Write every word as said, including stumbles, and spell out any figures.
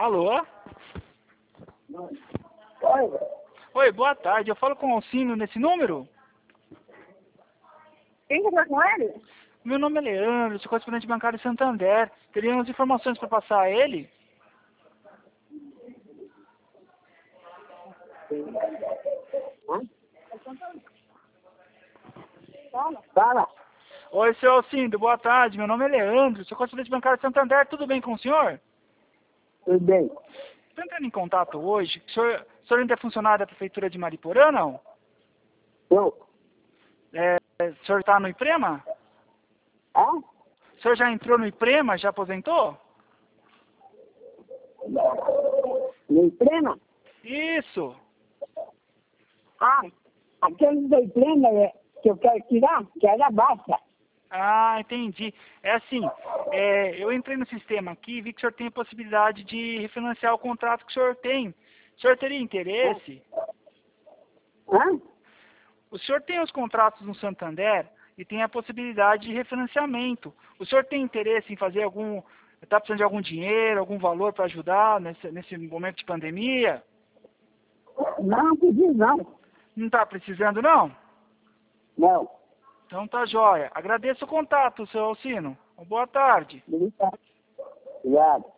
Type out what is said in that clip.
Alô? Oi, Oi, boa tarde. Eu falo com o Alcino nesse número? quem quer falar com ele? Meu nome é Leandro, sou correspondente bancário de Santander. Teria umas informações para passar a ele? Hã? Fala. Fala. Oi, seu Alcindo, boa tarde. Meu nome é Leandro, sou correspondente bancário de Santander. Tudo bem com o senhor? Tudo bem? Estou entrando em contato hoje. O senhor, o senhor ainda é funcionário da Prefeitura de Mariporã, não? Não. É, o senhor está no IPREMA? Hã? O senhor já entrou no IPREMA? Já aposentou? No Iprema? Isso. Ah, aquele do Iprema é, que eu quero tirar, que era baixa. Ah, entendi. É assim, é, eu entrei no sistema aqui e vi que o senhor tem a possibilidade de refinanciar o contrato que o senhor tem. O senhor teria interesse? Hã? O senhor tem os contratos no Santander e tem a possibilidade de refinanciamento. O senhor tem interesse em fazer algum... Está precisando de algum dinheiro, algum valor para ajudar nesse, nesse momento de pandemia? Não, pedi não. Não está precisando, não? Não. Então tá jóia. Agradeço o contato, seu Alcino. Boa tarde. Obrigado. Obrigado.